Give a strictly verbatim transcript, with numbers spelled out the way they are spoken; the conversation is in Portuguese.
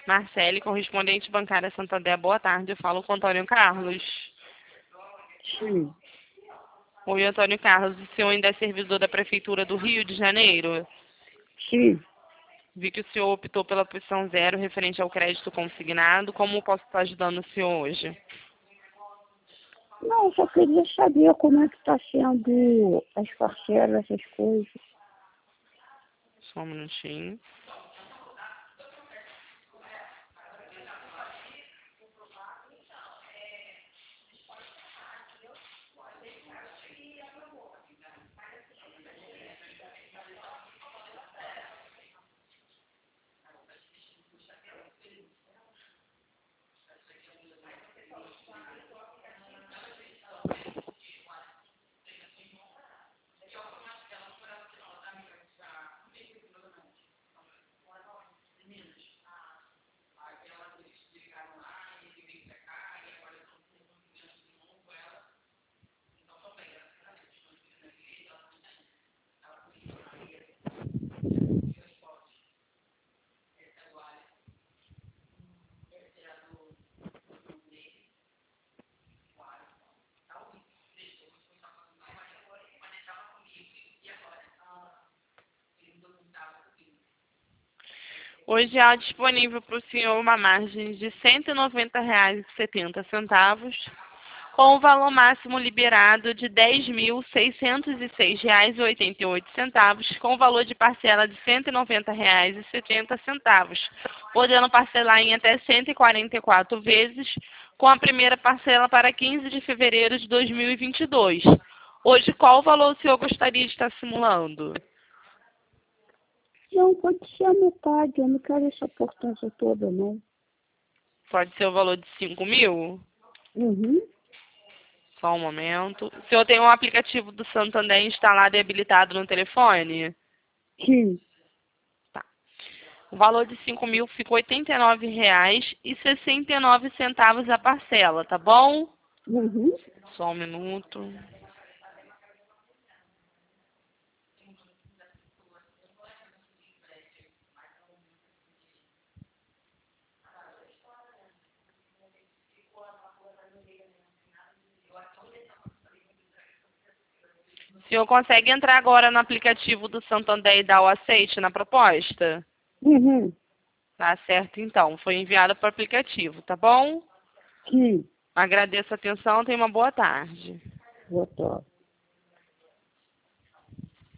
Marcele, correspondente bancária Santander, boa tarde. Eu falo com o Antônio Carlos. Sim, Oi, Antônio Carlos. O senhor ainda é servidor da Prefeitura do Rio de Janeiro? sim. Vi que o senhor optou pela opção zero referente ao crédito consignado. Como posso estar ajudando o senhor hoje? Não, só queria saber como é que está sendo as parcelas, essas coisas. Só um minutinho. Hoje há disponível para o senhor uma margem de cento e noventa reais e setenta centavos, com o valor máximo liberado de dez mil seiscentos e seis reais e oitenta e oito centavos, com o valor de parcela de cento e noventa reais e setenta centavos, podendo parcelar em até cento e quarenta e quatro vezes, com a primeira parcela para quinze de fevereiro de dois mil e vinte e dois. Hoje, qual o valor o senhor gostaria de estar simulando? Não, pode ser a metade, eu não quero essa importância toda, não. Pode ser o valor de cinco mil? Uhum. Só um momento. O senhor tem um aplicativo do Santander instalado e habilitado no telefone? Sim. Tá. O valor de cinco mil ficou oitenta e nove reais e sessenta e nove centavos a parcela, tá bom? Uhum. Só um minuto. O senhor consegue entrar agora no aplicativo do Santander e dar o aceite na proposta? Uhum. Tá certo, então. Foi enviado para o aplicativo, tá bom? Sim. Agradeço a atenção. Tenha uma boa tarde. Boa tarde.